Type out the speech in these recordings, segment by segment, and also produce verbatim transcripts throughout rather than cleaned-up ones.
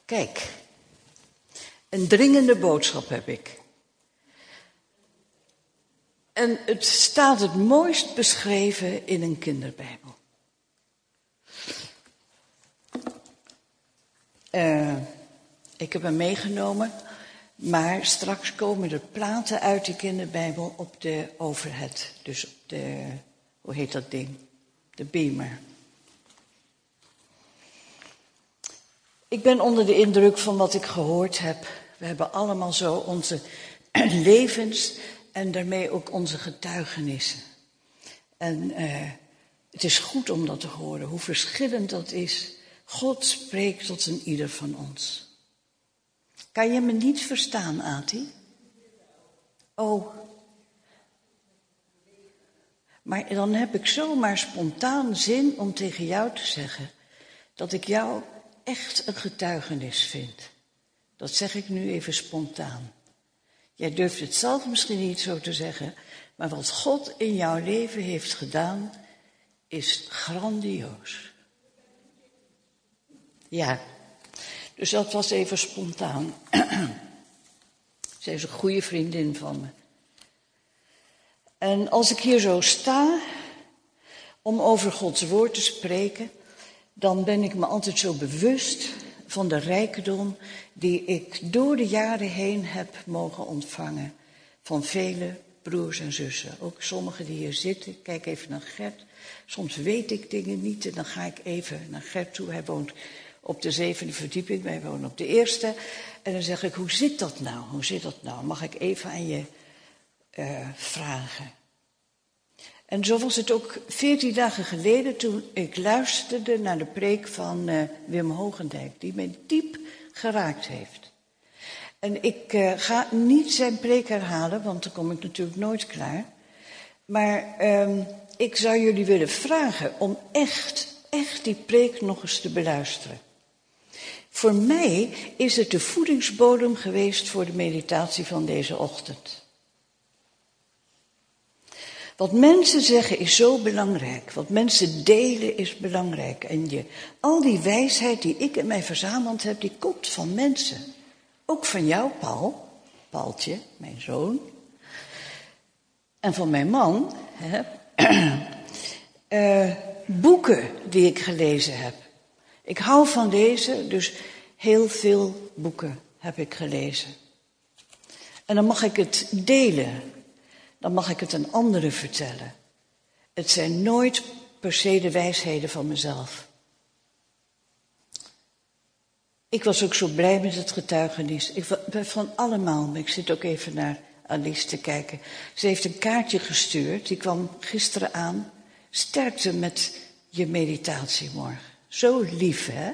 Kijk, een dringende boodschap heb ik. En het staat het mooist beschreven in een kinderbijbel. Uh, ik heb hem meegenomen, maar straks komen er platen uit de kinderbijbel op de overhead. Dus op de, hoe heet dat ding? De beamer. Ik ben onder de indruk van wat ik gehoord heb. We hebben allemaal zo onze levens en daarmee ook onze getuigenissen. En uh, het is goed om dat te horen, hoe verschillend dat is. God spreekt tot een ieder van ons. Kan je me niet verstaan, Ati? Oh. Maar dan heb ik zomaar spontaan zin om tegen jou te zeggen dat ik jou echt een getuigenis vind. Dat zeg ik nu even spontaan. Jij durft het zelf misschien niet zo te zeggen, maar wat God in jouw leven heeft gedaan, is grandioos. Ja, dus dat was even spontaan. Zij is een goede vriendin van me. En als ik hier zo sta om over Gods woord te spreken, dan ben ik me altijd zo bewust van de rijkdom die ik door de jaren heen heb mogen ontvangen. Van vele broers en zussen. Ook sommigen die hier zitten. Ik kijk even naar Gert. Soms weet ik dingen niet en dan ga ik even naar Gert toe. Hij woont op de zevende verdieping, wij wonen op de eerste. En dan zeg ik, hoe zit dat nou? Hoe zit dat nou? Mag ik even aan je uh, vragen? En zo was het ook veertien dagen geleden toen ik luisterde naar de preek van uh, Wim Hogendijk, die mij diep geraakt heeft. En ik uh, ga niet zijn preek herhalen, want dan kom ik natuurlijk nooit klaar. Maar uh, ik zou jullie willen vragen om echt, echt die preek nog eens te beluisteren. Voor mij is het de voedingsbodem geweest voor de meditatie van deze ochtend. Wat mensen zeggen is zo belangrijk. Wat mensen delen is belangrijk. En je, al die wijsheid die ik in mij verzameld heb, die komt van mensen. Ook van jou, Paul. Paultje, mijn zoon. En van mijn man. Hè. uh, boeken die ik gelezen heb. Ik hou van lezen, dus heel veel boeken heb ik gelezen. En dan mag ik het delen. Dan mag ik het aan anderen vertellen. Het zijn nooit per se de wijsheden van mezelf. Ik was ook zo blij met het getuigenis. Ik ben van allemaal, maar ik zit ook even naar Alice te kijken. Ze heeft een kaartje gestuurd, die kwam gisteren aan. Sterkte met je meditatie morgen. Zo lief, hè?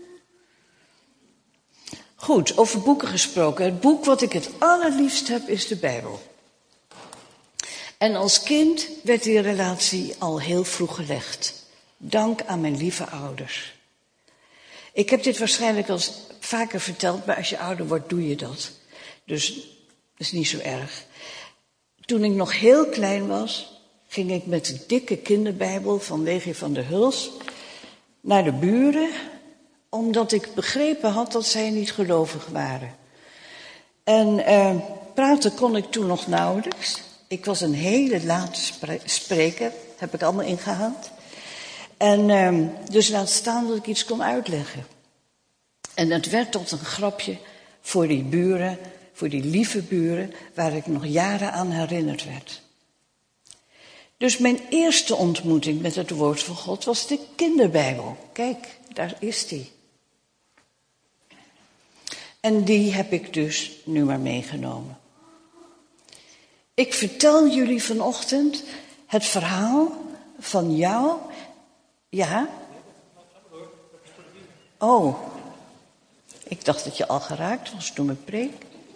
Goed, over boeken gesproken. Het boek wat ik het allerliefst heb is de Bijbel. En als kind werd die relatie al heel vroeg gelegd. Dank aan mijn lieve ouders. Ik heb dit waarschijnlijk al vaker verteld, maar als je ouder wordt doe je dat. Dus dat is niet zo erg. Toen ik nog heel klein was, ging ik met de dikke kinderbijbel van W G van der Huls naar de buren, omdat ik begrepen had dat zij niet gelovig waren. En uh, praten kon ik toen nog nauwelijks. Ik was een hele late spre- spreker, heb ik allemaal ingehaald. En uh, dus laat staan dat ik iets kon uitleggen. En het werd tot een grapje voor die buren, voor die lieve buren, waar ik nog jaren aan herinnerd werd. Dus mijn eerste ontmoeting met het woord van God was de kinderbijbel. Kijk, daar is die. En die heb ik dus nu maar meegenomen. Ik vertel jullie vanochtend het verhaal van jou. Ja? Oh, ik dacht dat je al geraakt was door mijn preek.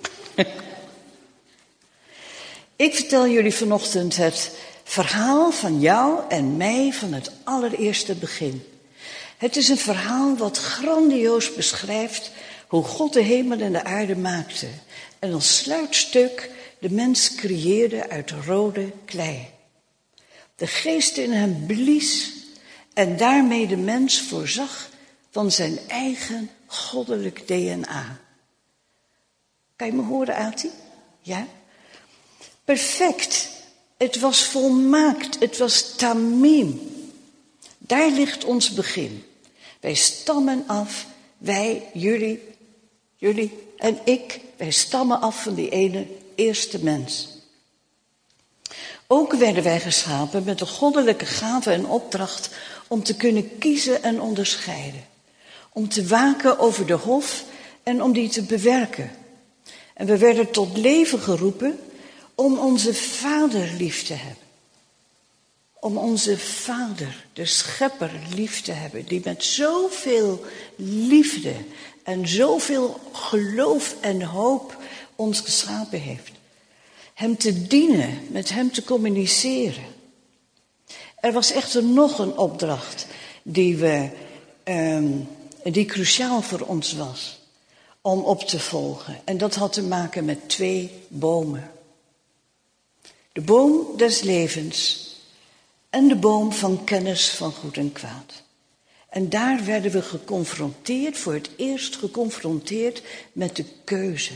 Ik vertel jullie vanochtend het verhaal van jou en mij van het allereerste begin. Het is een verhaal wat grandioos beschrijft hoe God de hemel en de aarde maakte. En als sluitstuk de mens creëerde uit rode klei. De geest in hem blies en daarmee de mens voorzag van zijn eigen goddelijk D N A. Kan je me horen, Ati? Ja? Perfect. Het was volmaakt. Het was tamim. Daar ligt ons begin. Wij stammen af, wij, jullie, jullie en ik, wij stammen af van die ene eerste mens. Ook werden wij geschapen met de goddelijke gave en opdracht om te kunnen kiezen en onderscheiden. Om te waken over de hof en om die te bewerken. En we werden tot leven geroepen om onze Vader lief te hebben. Om onze Vader, de Schepper, lief te hebben. Die met zoveel liefde en zoveel geloof en hoop ons geschapen heeft. Hem te dienen, met hem te communiceren. Er was echter nog een opdracht die, we, um, die cruciaal voor ons was om op te volgen. En dat had te maken met twee bomen. De boom des levens en de boom van kennis van goed en kwaad. En daar werden we geconfronteerd, voor het eerst geconfronteerd met de keuze.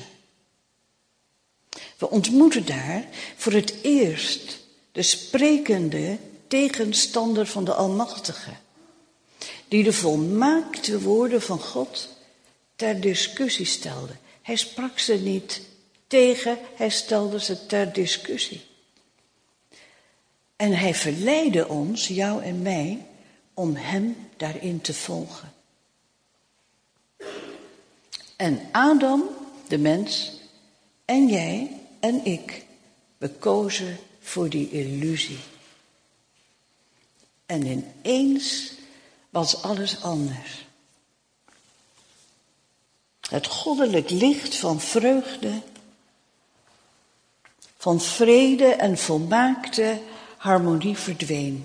We ontmoeten daar voor het eerst de sprekende tegenstander van de Almachtige, die de volmaakte woorden van God ter discussie stelde. Hij sprak ze niet tegen, hij stelde ze ter discussie. En hij verleidde ons, jou en mij, om hem daarin te volgen. En Adam, de mens, en jij en ik, we kozen voor die illusie. En ineens was alles anders. Het goddelijk licht van vreugde, van vrede en volmaakte harmonie verdween.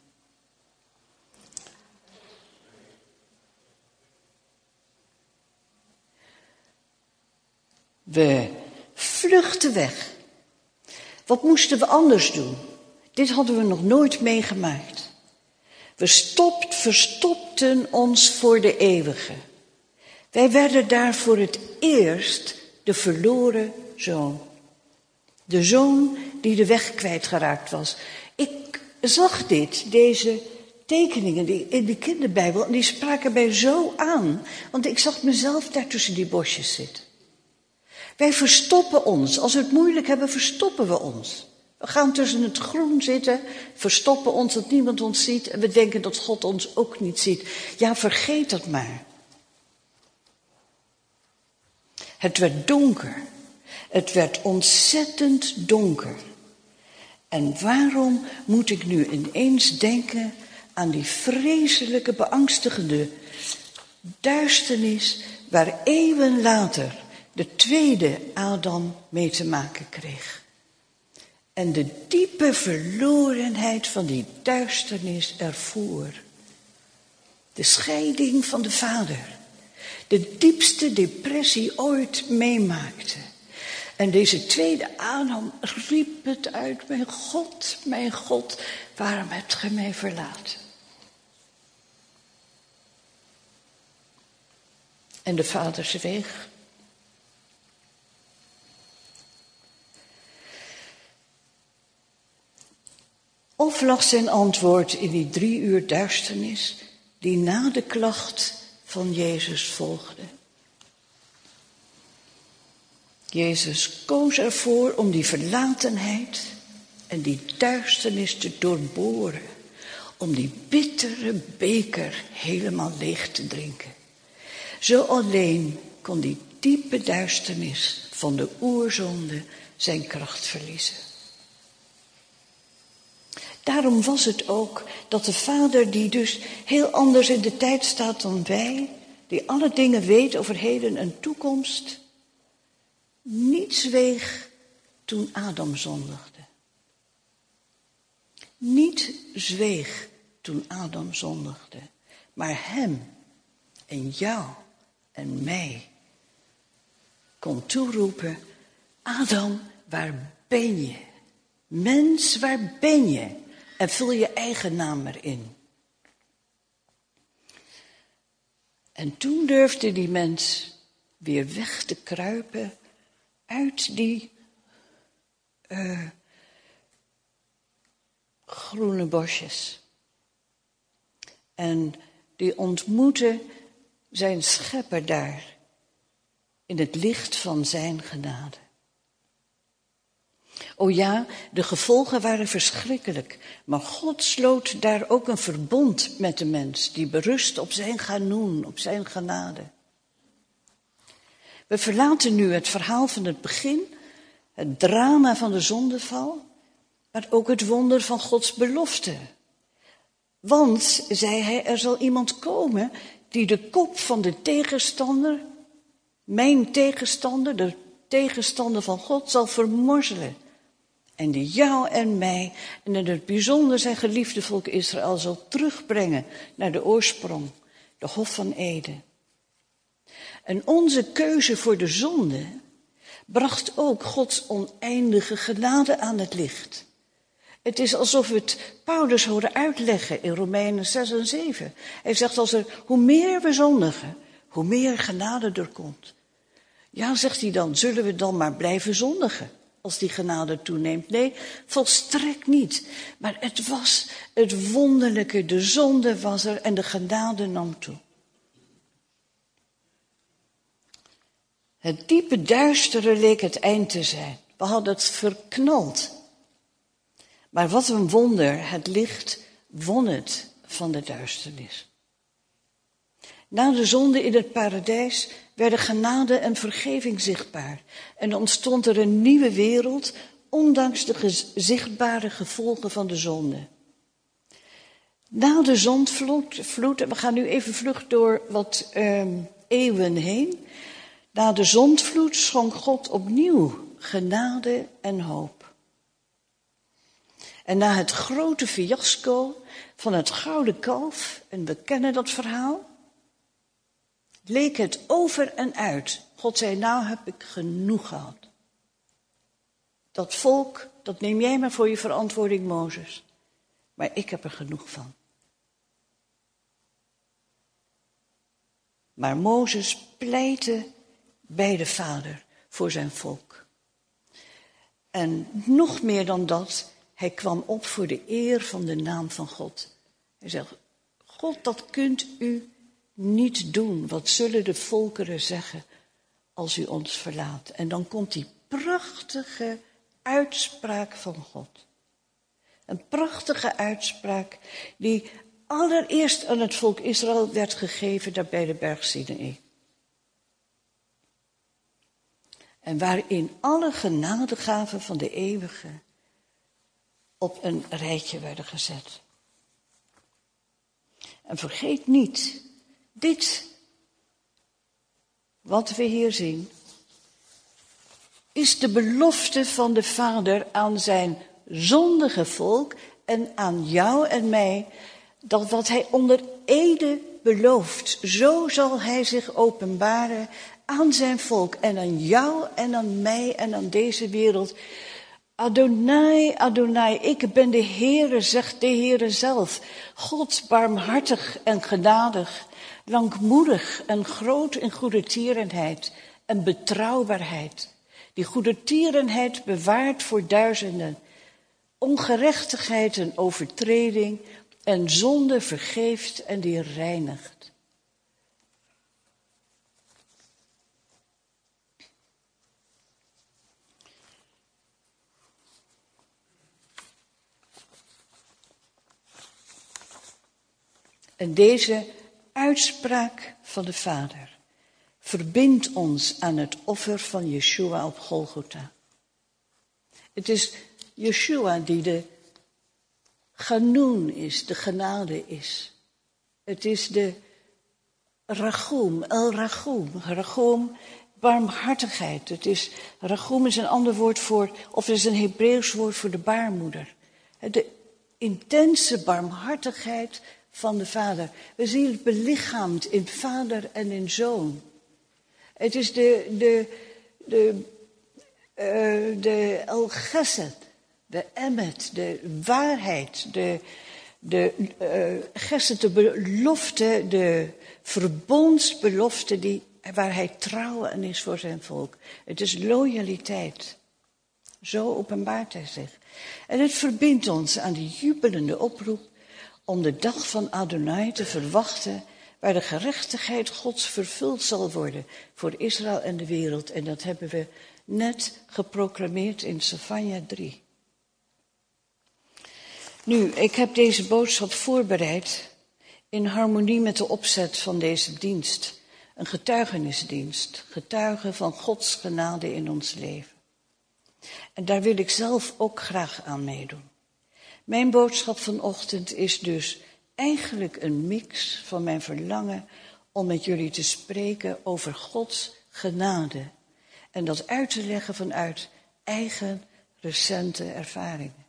We vluchtten weg. Wat moesten we anders doen? Dit hadden we nog nooit meegemaakt. We stopt, verstopten ons voor de eeuwige. Wij werden daar voor het eerst de verloren zoon. De zoon die de weg kwijtgeraakt was. Ik zag dit, deze tekeningen die in de kinderbijbel, en die spraken mij zo aan. Want ik zag mezelf daar tussen die bosjes zitten. Wij verstoppen ons. Als we het moeilijk hebben, verstoppen we ons. We gaan tussen het groen zitten, verstoppen ons dat niemand ons ziet. En we denken dat God ons ook niet ziet. Ja, vergeet dat maar. Het werd donker. Het werd ontzettend donker. En waarom moet ik nu ineens denken aan die vreselijke, beangstigende duisternis waar eeuwen later de tweede Adam mee te maken kreeg. En de diepe verlorenheid van die duisternis ervoer. De scheiding van de vader. De diepste depressie ooit meemaakte. En deze tweede Adam riep het uit: mijn God, mijn God, waarom hebt gij mij verlaten? En de vader zweeg. Of lag zijn antwoord in die drie uur duisternis die na de klacht van Jezus volgde? Jezus koos ervoor om die verlatenheid en die duisternis te doorboren. Om die bittere beker helemaal leeg te drinken. Zo alleen kon die diepe duisternis van de oerzonde zijn kracht verliezen. Daarom was het ook dat de Vader, die dus heel anders in de tijd staat dan wij, die alle dingen weet over heden en toekomst, niet zweeg toen Adam zondigde. Niet zweeg toen Adam zondigde, maar hem en jou en mij kon toeroepen: Adam, waar ben je? Mens, waar ben je? En vul je eigen naam erin. En toen durfde die mens weer weg te kruipen uit die uh, groene bosjes. En die ontmoette zijn schepper daar, in het licht van zijn genade. O ja, de gevolgen waren verschrikkelijk, maar God sloot daar ook een verbond met de mens, die berust op zijn ganoen, op zijn genade. We verlaten nu het verhaal van het begin, het drama van de zondeval, maar ook het wonder van Gods belofte. Want, zei hij, er zal iemand komen die de kop van de tegenstander, mijn tegenstander, de tegenstander van God, zal vermorzelen. En die jou en mij, en in het bijzonder zijn geliefde volk Israël, zal terugbrengen naar de oorsprong, de Hof van Eden. En onze keuze voor de zonde bracht ook Gods oneindige genade aan het licht. Het is alsof we het Paulus horen uitleggen in Romeinen zes en zeven. Hij zegt, als er, hoe meer we zondigen, hoe meer genade er komt. Ja, zegt hij dan, zullen we dan maar blijven zondigen als die genade toeneemt? Nee, volstrekt niet. Maar het was het wonderlijke, de zonde was er en de genade nam toe. Het diepe duistere leek het eind te zijn. We hadden het verknald. Maar wat een wonder, het licht won het van de duisternis. Na de zonde in het paradijs werden genade en vergeving zichtbaar. En ontstond er een nieuwe wereld, ondanks de ge- zichtbare gevolgen van de zonde. Na de zondvloed, en we gaan nu even vlug door wat uh, eeuwen heen. Na de zondvloed schonk God opnieuw genade en hoop. En na het grote fiasco van het gouden kalf, en we kennen dat verhaal, leek het over en uit. God zei, nou heb ik genoeg gehad. Dat volk, dat neem jij maar voor je verantwoording, Mozes. Maar ik heb er genoeg van. Maar Mozes pleitte bij de Vader voor zijn volk. En nog meer dan dat, hij kwam op voor de eer van de naam van God. Hij zegt, God, dat kunt u niet doen. Wat zullen de volkeren zeggen als u ons verlaat? En dan komt die prachtige uitspraak van God. Een prachtige uitspraak die allereerst aan het volk Israël werd gegeven daar bij de berg Sinaï. En waarin alle genadegaven van de eeuwige op een rijtje werden gezet. En vergeet niet, dit, wat we hier zien, is de belofte van de Vader aan zijn zondige volk en aan jou en mij, dat wat hij onder ede belooft, zo zal hij zich openbaren aan zijn volk en aan jou en aan mij en aan deze wereld. Adonai, Adonai, ik ben de Heere, zegt de Heere zelf. God, barmhartig en genadig, langmoedig en groot in goede tierenheid en betrouwbaarheid. Die goede tierenheid bewaart voor duizenden, ongerechtigheid en overtreding en zonde vergeeft en die reinigt. En deze uitspraak van de Vader verbindt ons aan het offer van Yeshua op Golgotha. Het is Yeshua die de Ganoen is, de genade is. Het is de Rachum, El Rachum, Rachum, barmhartigheid. Het is, Rachum is een ander woord voor, of het is een Hebreeuws woord voor de baarmoeder. De intense barmhartigheid van de Vader. We zien het belichaamd in Vader en in Zoon. Het is de, de, de, uh, de El Gesed, de Emet, de waarheid, de, de uh, Gesed, de belofte, de verbondsbelofte die, waar hij trouw aan is voor zijn volk. Het is loyaliteit. Zo openbaart hij zich. En het verbindt ons aan die jubelende oproep om de dag van Adonai te verwachten, waar de gerechtigheid Gods vervuld zal worden voor Israël en de wereld. En dat hebben we net geproclameerd in Sefanja drie. Nu, ik heb deze boodschap voorbereid in harmonie met de opzet van deze dienst. Een getuigenisdienst, getuigen van Gods genade in ons leven. En daar wil ik zelf ook graag aan meedoen. Mijn boodschap vanochtend is dus eigenlijk een mix van mijn verlangen om met jullie te spreken over Gods genade. En dat uit te leggen vanuit eigen recente ervaringen.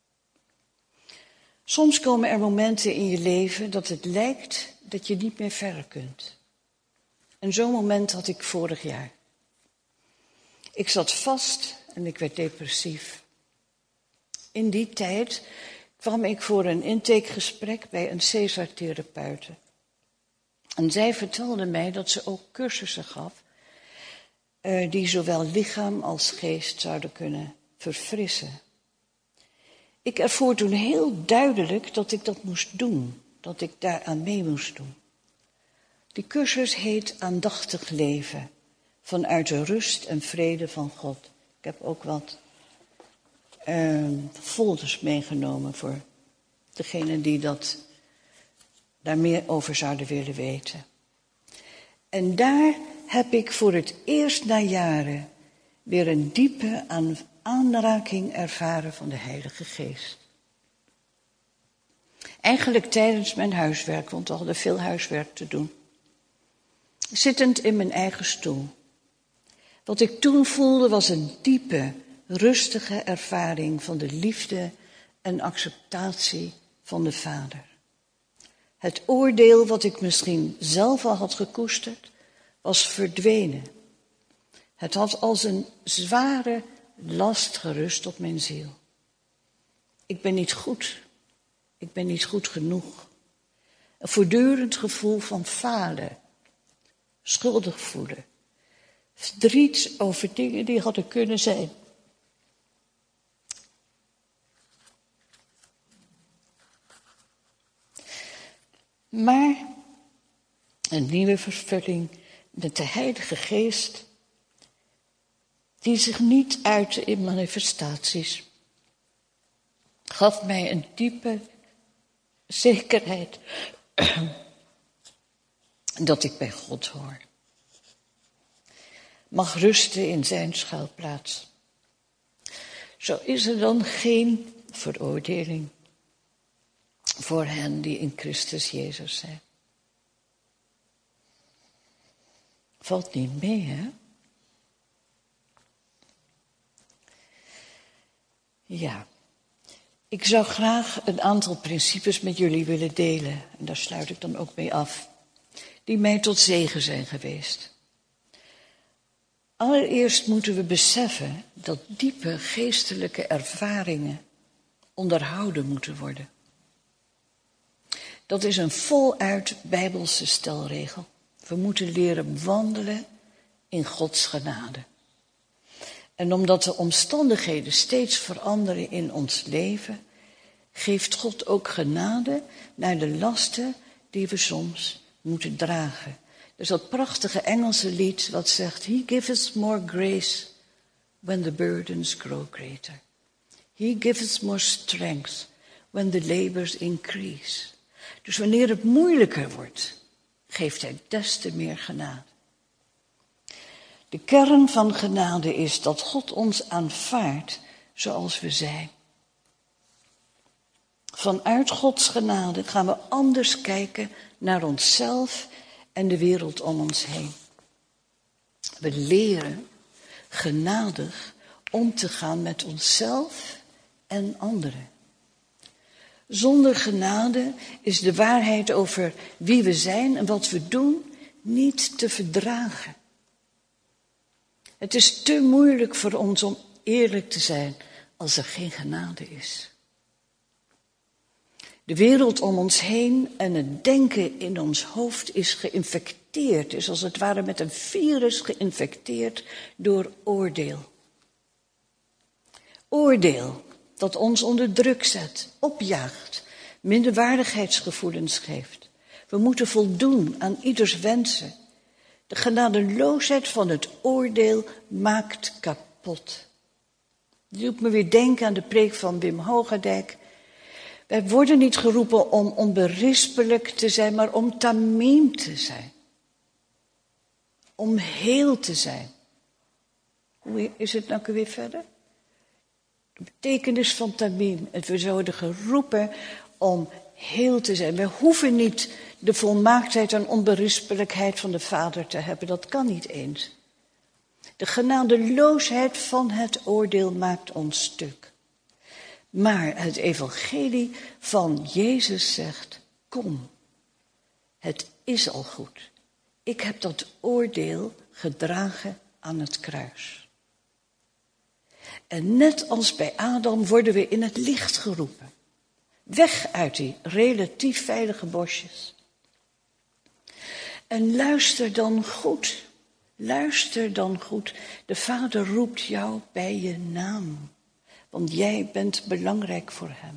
Soms komen er momenten in je leven dat het lijkt dat je niet meer verder kunt. En zo'n moment had ik vorig jaar. Ik zat vast en ik werd depressief. In die tijd kwam ik voor een intakegesprek bij een Caesar-therapeute. En zij vertelde mij dat ze ook cursussen gaf, uh, die zowel lichaam als geest zouden kunnen verfrissen. Ik ervoor toen heel duidelijk dat ik dat moest doen, dat ik daaraan mee moest doen. Die cursus heet Aandachtig leven, vanuit de rust en vrede van God. Ik heb ook wat uh, folders meegenomen voor degenen die dat, daar meer over zouden willen weten. En daar heb ik voor het eerst na jaren weer een diepe aan, aanraking ervaren van de Heilige Geest. Eigenlijk tijdens mijn huiswerk, want we hadden veel huiswerk te doen. Zittend in mijn eigen stoel. Wat ik toen voelde was een diepe, rustige ervaring van de liefde en acceptatie van de Vader. Het oordeel wat ik misschien zelf al had gekoesterd, was verdwenen. Het had als een zware last gerust op mijn ziel. Ik ben niet goed. Ik ben niet goed genoeg. Een voortdurend gevoel van falen. Schuldig voelen. Verdriet over dingen die hadden kunnen zijn. Maar een nieuwe vervulling met de Heilige Geest, die zich niet uitte in manifestaties, gaf mij een diepe zekerheid dat ik bij God hoor. Mag rusten in zijn schuilplaats. Zo is er dan geen veroordeling voor hen die in Christus Jezus zijn. Valt niet mee, hè? Ja, ik zou graag een aantal principes met jullie willen delen. En daar sluit ik dan ook mee af. Die mij tot zegen zijn geweest. Allereerst moeten we beseffen dat diepe geestelijke ervaringen onderhouden moeten worden. Dat is een voluit Bijbelse stelregel. We moeten leren wandelen in Gods genade. En omdat de omstandigheden steeds veranderen in ons leven, geeft God ook genade naar de lasten die we soms moeten dragen. Dus dat prachtige Engelse lied wat zegt, He gives more grace when the burdens grow greater. He gives more strength when the labors increase. Dus wanneer het moeilijker wordt, geeft hij des te meer genade. De kern van genade is dat God ons aanvaardt zoals we zijn. Vanuit Gods genade gaan we anders kijken naar onszelf en de wereld om ons heen. We leren genadig om te gaan met onszelf en anderen. Zonder genade is de waarheid over wie we zijn en wat we doen niet te verdragen. Het is te moeilijk voor ons om eerlijk te zijn als er geen genade is. De wereld om ons heen en het denken in ons hoofd is geïnfecteerd, is als het ware met een virus geïnfecteerd door oordeel. Oordeel dat ons onder druk zet, opjaagt, minderwaardigheidsgevoelens geeft. We moeten voldoen aan ieders wensen. De genadeloosheid van het oordeel maakt kapot. Dat doet me weer denken aan de preek van Wim Hogadijk. Wij worden niet geroepen om onberispelijk te zijn, maar om tamiem te zijn. Om heel te zijn. Hoe is het nou weer verder? De betekenis van tamiem. We worden geroepen om heel te zijn. We hoeven niet de volmaaktheid en onberispelijkheid van de Vader te hebben. Dat kan niet eens. De genadeloosheid van het oordeel maakt ons stuk. Maar het evangelie van Jezus zegt, kom, het is al goed. Ik heb dat oordeel gedragen aan het kruis. En net als bij Adam worden we in het licht geroepen. Weg uit die relatief veilige bosjes. En luister dan goed, luister dan goed. De Vader roept jou bij je naam. Want jij bent belangrijk voor hem.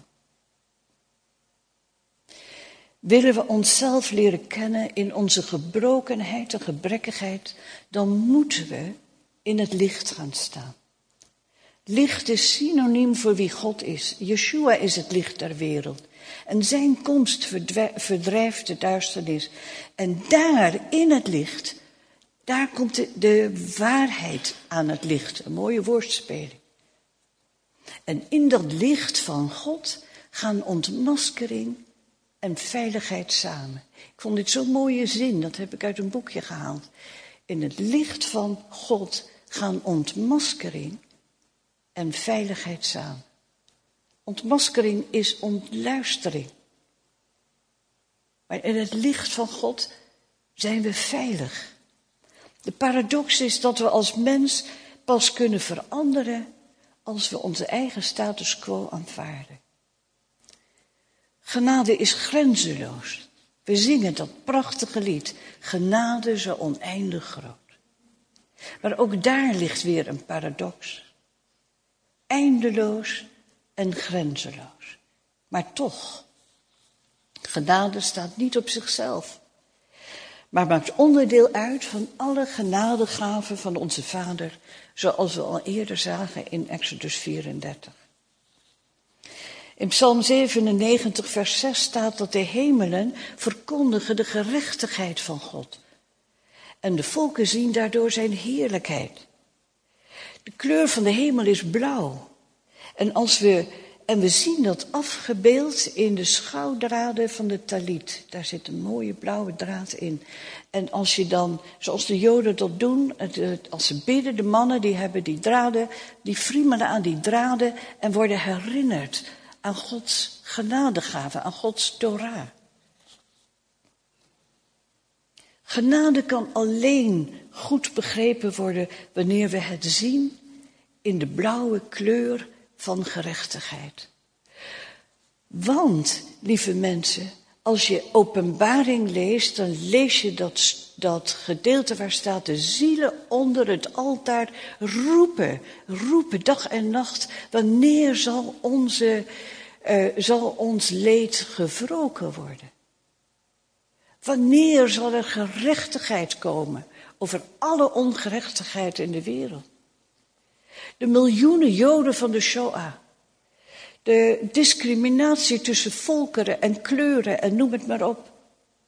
Willen we onszelf leren kennen in onze gebrokenheid en gebrekkigheid, dan moeten we in het licht gaan staan. Licht is synoniem voor wie God is. Yeshua is het licht der wereld. En zijn komst verdrijft de duisternis. En daar in het licht, daar komt de, de waarheid aan het licht. Een mooie woordspeling. En in dat licht van God gaan ontmaskering en veiligheid samen. Ik vond dit zo'n mooie zin, dat heb ik uit een boekje gehaald. In het licht van God gaan ontmaskering en veiligheid samen. Ontmaskering is ontluistering. Maar in het licht van God zijn we veilig. De paradox is dat we als mens pas kunnen veranderen als we onze eigen status quo aanvaarden. Genade is grenzeloos. We zingen dat prachtige lied, genade zo oneindig groot. Maar ook daar ligt weer een paradox. Eindeloos en grenzeloos. Maar toch, genade staat niet op zichzelf, maar maakt onderdeel uit van alle genadegaven van onze Vader, zoals we al eerder zagen in Exodus vierendertig. In Psalm zevenennegentig, vers zes staat dat de hemelen verkondigen de gerechtigheid van God. En de volken zien daardoor zijn heerlijkheid. De kleur van de hemel is blauw. En, als we, en we zien dat afgebeeld in de schouwdraden van de talit. Daar zit een mooie blauwe draad in. En als je dan, zoals de Joden dat doen, als ze bidden, de mannen die hebben die draden, die friemelen aan die draden en worden herinnerd aan Gods genadegave, aan Gods Torah. Genade kan alleen goed begrepen worden wanneer we het zien in de blauwe kleur van gerechtigheid. Want, lieve mensen, als je Openbaring leest, dan lees je dat, dat gedeelte waar staat de zielen onder het altaar roepen, roepen dag en nacht, wanneer zal, onze, uh, zal ons leed gewroken worden? Wanneer zal er gerechtigheid komen over alle ongerechtigheid in de wereld? De miljoenen Joden van de Shoah. De discriminatie tussen volkeren en kleuren en noem het maar op.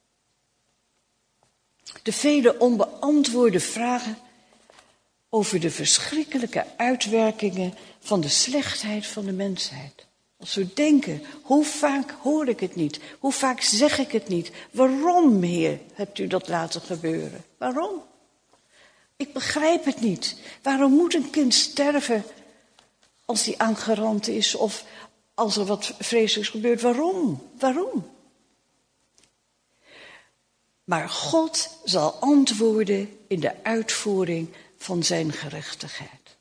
De vele onbeantwoorde vragen over de verschrikkelijke uitwerkingen van de slechtheid van de mensheid. Als we denken, hoe vaak hoor ik het niet? Hoe vaak zeg ik het niet? Waarom, Heer, hebt u dat laten gebeuren? Waarom? Ik begrijp het niet. Waarom moet een kind sterven als die aangerand is of als er wat vreselijks gebeurt? Waarom? Waarom? Maar God zal antwoorden in de uitvoering van zijn gerechtigheid.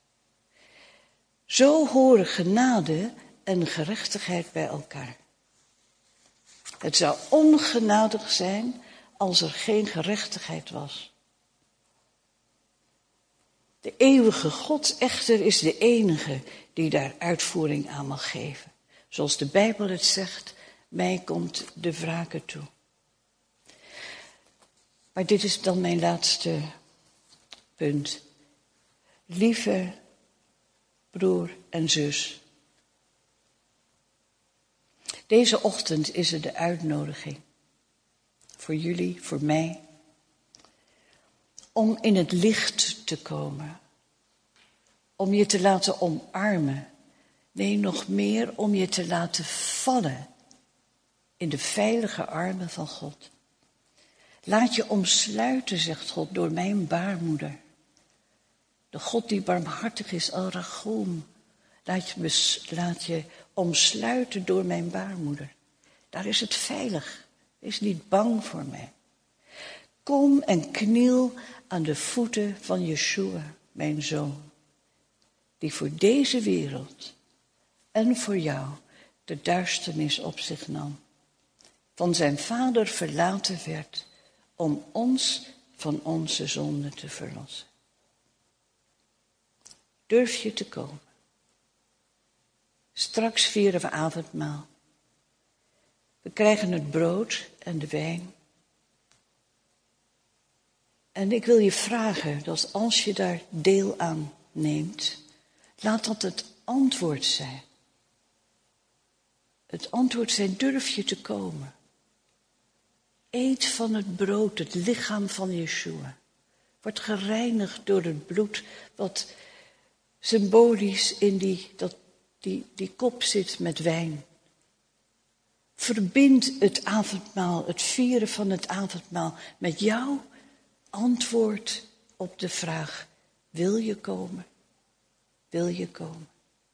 Zo horen genade en gerechtigheid bij elkaar. Het zou ongenadig zijn als er geen gerechtigheid was. De eeuwige God echter is de enige die daar uitvoering aan mag geven. Zoals de Bijbel het zegt, mij komt de wrake toe. Maar dit is dan mijn laatste punt. Lieve broer en zus. Deze ochtend is er de uitnodiging. Voor jullie, voor mij. Om in het licht te komen. Om je te laten omarmen. Nee, nog meer om je te laten vallen. In de veilige armen van God. Laat je omsluiten, zegt God, door mijn baarmoeder. De God die barmhartig is, al Rachum. Laat je, laat je omsluiten door mijn baarmoeder. Daar is het veilig. Wees niet bang voor mij. Kom en kniel aan de voeten van Yeshua, mijn zoon. Die voor deze wereld en voor jou de duisternis op zich nam. Van zijn vader verlaten werd om ons van onze zonde te verlossen. Durf je te komen? Straks vieren we avondmaal. We krijgen het brood en de wijn. En ik wil je vragen dat als je daar deel aan neemt, laat dat het antwoord zijn. Het antwoord zijn, durf je te komen. Eet van het brood, het lichaam van Yeshua. Wordt gereinigd door het bloed wat symbolisch in die, dat, die, die kop zit met wijn. Verbind het avondmaal, het vieren van het avondmaal met jouw antwoord op de vraag, wil je komen? Wil je komen?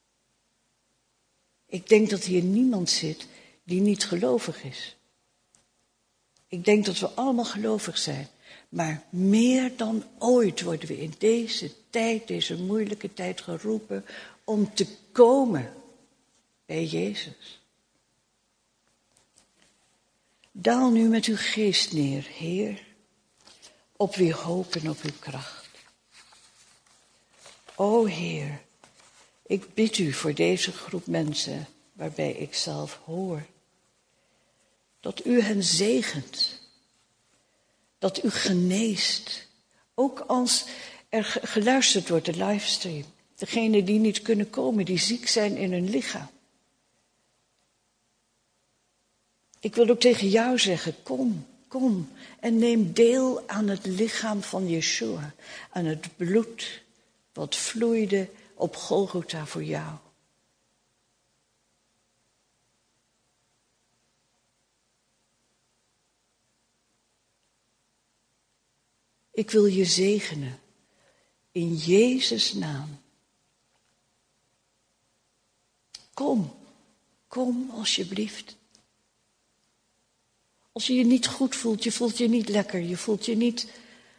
Ik denk dat hier niemand zit die niet gelovig is. Ik denk dat we allemaal gelovig zijn. Maar meer dan ooit worden we in deze tijd, deze moeilijke tijd geroepen om te komen bij Jezus. Daal nu met uw geest neer, Heer, op uw hoop en op uw kracht. O Heer, ik bid u voor deze groep mensen waarbij ik zelf hoor. Dat u hen zegent. Dat u geneest. Ook als er geluisterd wordt, de livestream. Degenen die niet kunnen komen, die ziek zijn in hun lichaam. Ik wil ook tegen jou zeggen, kom, kom en neem deel aan het lichaam van Yeshua. Aan het bloed wat vloeide op Golgotha voor jou. Ik wil je zegenen. In Jezus' naam. Kom, kom alsjeblieft. Als je je niet goed voelt, je voelt je niet lekker, je voelt je niet...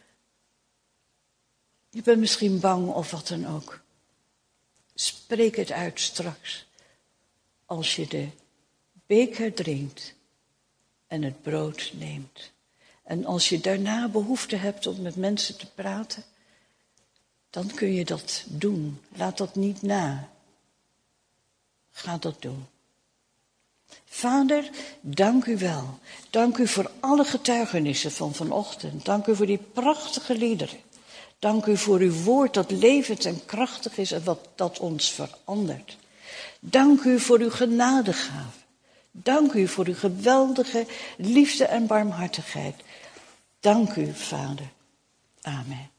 Je bent misschien bang of wat dan ook. Spreek het uit straks. Als je de beker drinkt en het brood neemt. En als je daarna behoefte hebt om met mensen te praten, dan kun je dat doen. Laat dat niet na. Ga dat doen. Vader, dank u wel. Dank u voor alle getuigenissen van vanochtend. Dank u voor die prachtige liederen. Dank u voor uw woord dat levend en krachtig is en wat dat ons verandert. Dank u voor uw genadegave. Dank u voor uw geweldige liefde en barmhartigheid. Dank u, Vader. Amen.